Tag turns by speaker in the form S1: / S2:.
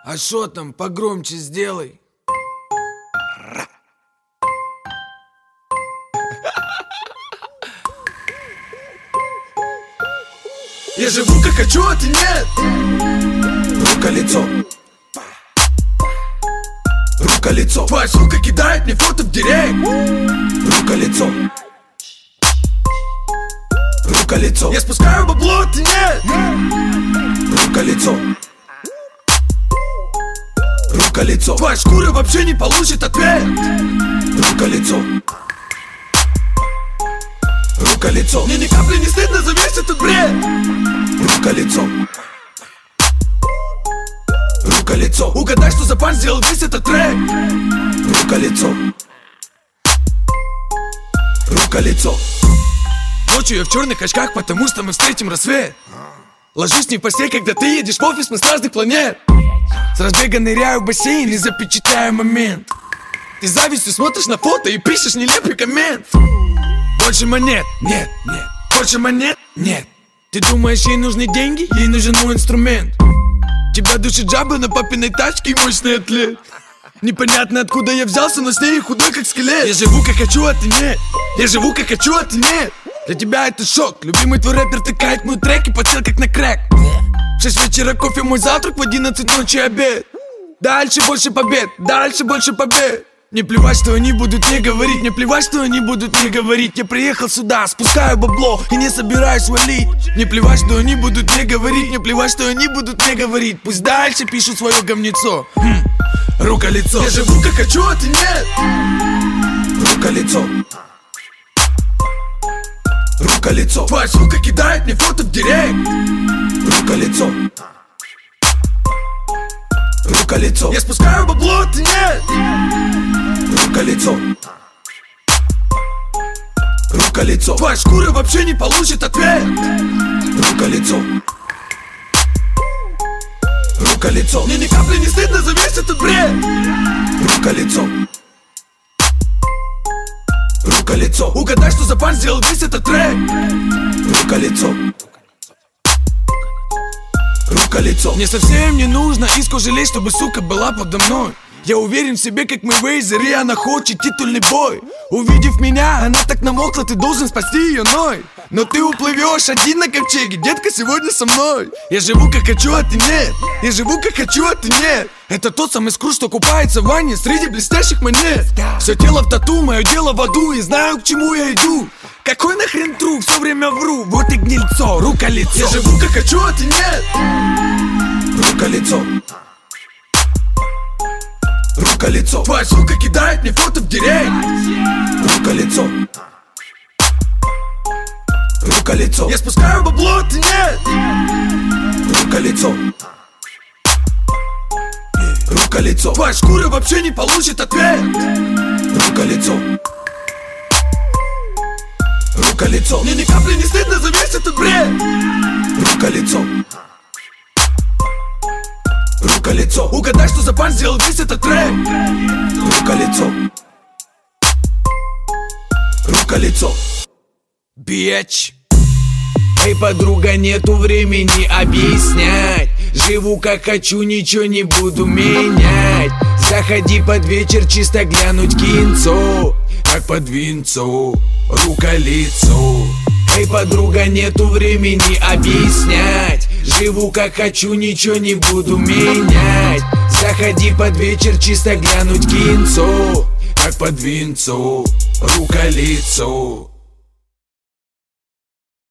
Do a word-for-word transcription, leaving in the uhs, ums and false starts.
S1: А шо там, погромче сделай. Я живу как хочу, а ты нет.
S2: Рука-лицо. Рука-лицо.
S1: Твоя сука кидает мне фото в директ.
S2: Рука-лицо. Рука-лицо.
S1: Я спускаю бабло, а ты нет.
S2: Рука-лицо. Рука-лицо.
S1: Твоя шкура вообще не получит ответ.
S2: Рука-лицо. Рука-лицо.
S1: Мне ни капли не стыдно за весь этот бред.
S2: Рука-лицо. Рука-лицо.
S1: Угадай, что за пан сделал весь этот трек.
S2: Рука-лицо. Рука-лицо.
S1: Ночью я в черных очках, потому что мы встретим рассвет. Ложусь не в постель, когда ты едешь в офис, мы с разных планет. С разбега ныряю в бассейн и запечатляю момент. Ты завистью смотришь на фото и пишешь нелепый коммент. Больше монет, нет, нет. Больше монет, нет. Ты думаешь, ей нужны деньги? Ей нужен мой инструмент. Тебя душит жаба на папиной тачке и мощный атлет. Непонятно откуда я взялся, но с ней худой как скелет. Я живу как хочу, а ты нет. Я живу как хочу, а ты нет. Для тебя это шок. Любимый твой рэпер тыкает мой трек и подсел как на крэк. В шесть вечера кофе мой завтрак, в одиннадцать ночи обед. Дальше больше побед, дальше больше побед. Мне плевать, что они будут мне говорить. Мне плевать, что они будут мне говорить. Я приехал сюда, спускаю бабло и не собираюсь валить. Мне плевать, что они будут мне говорить. Мне плевать, что они будут мне говорить. Пусть дальше пишут свое говнецо. хм. Рука-лицо. Я живу как хочу, а ты нет.
S2: Рука-лицо. Рука-лицо.
S1: Твоя сука кидает мне фото в директ.
S2: Рука-лицо. Рука-лицо.
S1: Я спускаю бабло, а ты нет.
S2: Рука-лицо. Рука-лицо.
S1: Твоя шкура вообще не получит ответ.
S2: Рука-лицо. Рука-лицо.
S1: Мне ни капли не стыдно за весь этот бред.
S2: Рука-лицо. Рука-лицо.
S1: Угадай, что за пан сделал весь этот трек.
S2: Рука-лицо. Рука-лицо.
S1: Мне совсем не нужно из кожи лезть, чтобы сука была подо мной. Я уверен в себе, как Мэйвезер, и она хочет титульный бой. Увидев меня, она так намокла, ты должен спасти ее ной. Но ты уплывешь один на ковчеге, детка, сегодня со мной. Я живу как хочу, а ты нет. Я живу как хочу, а ты нет. Это тот самый скрут, что купается в ванне среди блестящих монет. Все тело в тату, мое дело в аду, и знаю, к чему я иду. Какой нахрен тру, все время вру, вот и гнильцо, рука-лицо. Я живу как хочу, а ты нет.
S2: Рука-лицо. Рука-лицо.
S1: Твоя сука кидает мне фото в директ.
S2: Рука-лицо. Рука-лицо.
S1: Я спускаю бабло, а ты нет.
S2: Рука-лицо. Рука-лицо.
S1: Твоя шкура вообще не получит ответ.
S2: Рука-лицо. Рука-лицо.
S1: Мне ни капли не стыдно за весь этот бред.
S2: Рука-лицо. Рука-лицо.
S1: Угадай, что за пан сделал весь этот трек.
S2: Рука-лицо. Рука-лицо.
S1: Бич. Эй, подруга, нету времени объяснять. Живу как хочу, ничего не буду менять. Заходи под вечер, чисто глянуть кинцо. Как под винцо, рука-лицо. Эй, подруга, нету времени объяснять. Живу как хочу, ничего не буду менять. Заходи под вечер, чисто глянуть кинцо. Как под винцо, рука-лицо.